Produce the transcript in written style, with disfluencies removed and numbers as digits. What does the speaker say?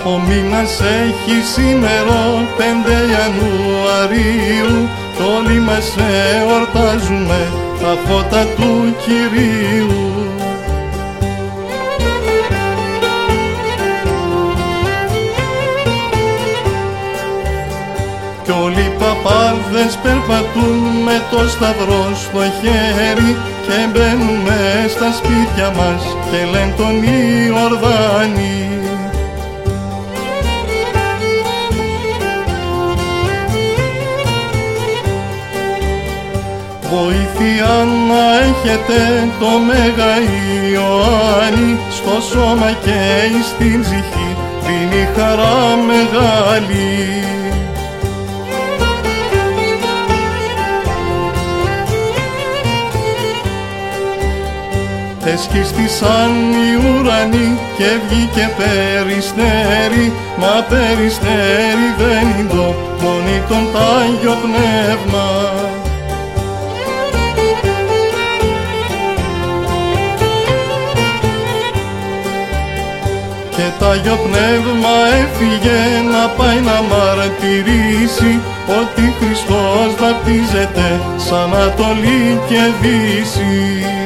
Ο μήνας έχει σήμερα 5 Ιανουαρίου κι όλοι μας εορτάζουμε τα φώτα του Κυρίου. Κι όλοι οι παπάδες περπατούν με το σταυρό στο χέρι και μπαίνουν μες στα σπίτια μας και λένε τον Ιορδάνη. Βοήθεια να έχετε το Μέγα Ιωάννη στο σώμα και στην ψυχή δίνει χαρά μεγάλη. Εσκίστησαν οι ουρανοί και βγήκε περιστέρι, μα περιστέρι δεν είναι το μόνοι τον τ' Άγιο Πνεύμα. Και τ' Άγιο Πνεύμα έφυγε να πάει να μαρτυρήσει ότι Χριστός βαπτίζεται σαν Ανατολή και Δύση.